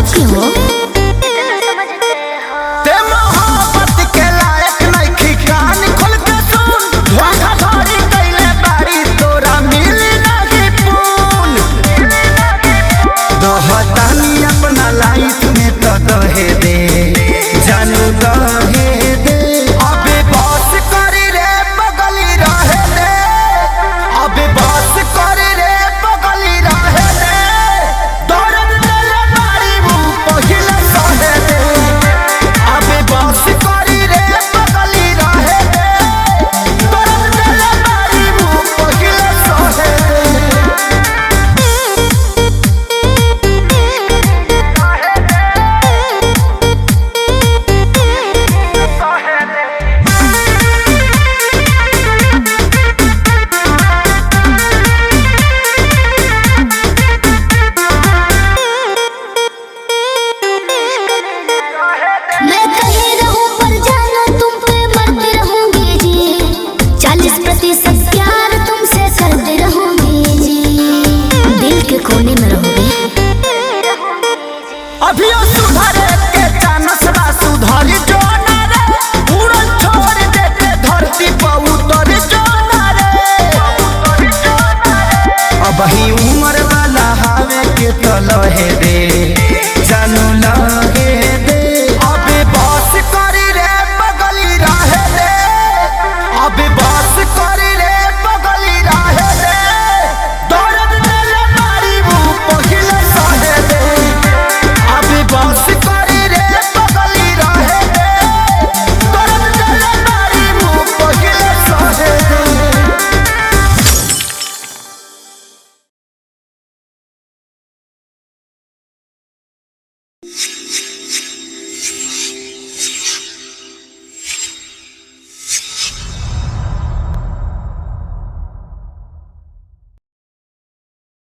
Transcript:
के हो। ते मोहब्बत के लायक नइखी, कान खोल के सुन। धोखाधड़ी कइले बारी, तोरा मिली नहीं पून। दोहतानी अपना लाइफ में तो दहे दे, जानू दहे दे। अबे बस करी रे बगली रहे दे, अबे बस करी रे बगली रहे दे। दर्द देले बारी मुँह पहिले सहे दे, अबे बस करी रे बगली रहे दे। दर्द देले बारी मुँह पहिले सहे दे। मैं कहीं रहूं पर जानो तुम पे मरती रहूंगी जी। 40% प्यार तुमसे करती रहूंगी जी। दिल के कोने में रहोगे। अभियो सुधरे के चानस बा, सुधरी जो ना रे। उड़न छोड़ देते धरती पर उतर जो ना रे। अब ही उम्र वाला हावे के तो लहे दे।